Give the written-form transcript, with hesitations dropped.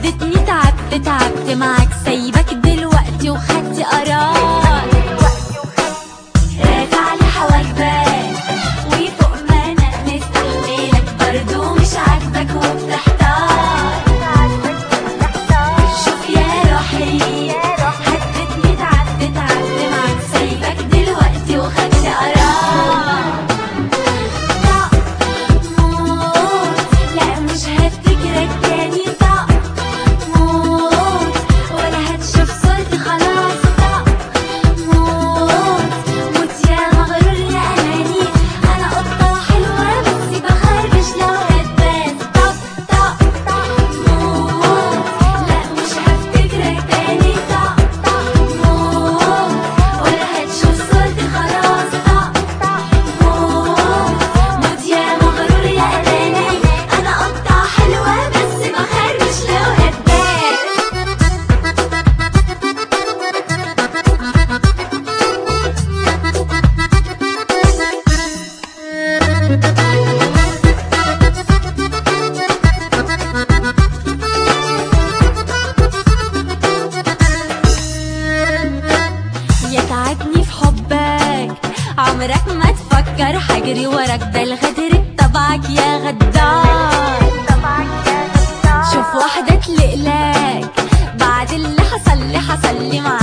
هدتني تعبت معاك، سايبك دلوقتي وخدت قرار. راجع لي حواجبك وفوق ما انا مستحملك، برضو مش عاجبك وبتحتار. شوف يا روحي هدتني تعبت معاك، سايبك دلوقتي وخدت قرار. لا مش هفتكرك تاني، موت ولا هتشوف صورتي خلاص. موت يا مغرور يا اناني، انا قطة حلوة بس بخربش لو هتبان. موت لا مش هفتكرك تاني، موت ولا هتشوف صورتي خلاص. موت يا مغرور يا اناني، انا قطة حلوة بس بخربش لو هتبان. يتعبني في حبك عمرك ما تفكر حجري وراك، ده الغدر بطبعك يا غدار. شوف واحدة تلقلك بعد اللي حصل لي معاك.